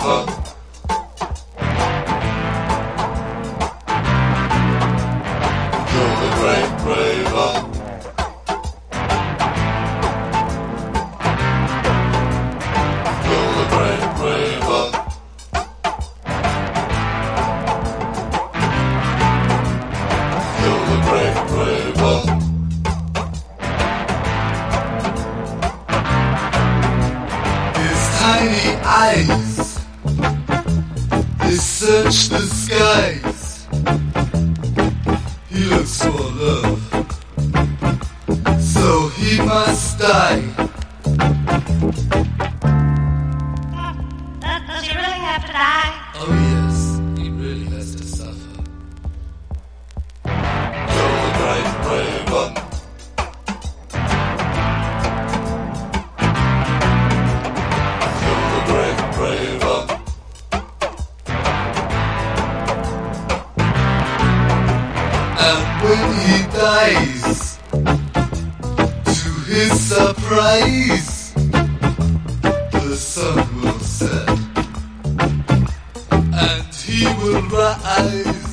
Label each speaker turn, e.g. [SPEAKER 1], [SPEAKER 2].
[SPEAKER 1] Tiny eyes, they search the skies. He looks for love, so he must die.
[SPEAKER 2] Does he really have to die?
[SPEAKER 1] Oh yes, he really has to suffer.
[SPEAKER 3] Kill the great raven.
[SPEAKER 1] And when he dies, to his surprise, the sun will set, and he will rise.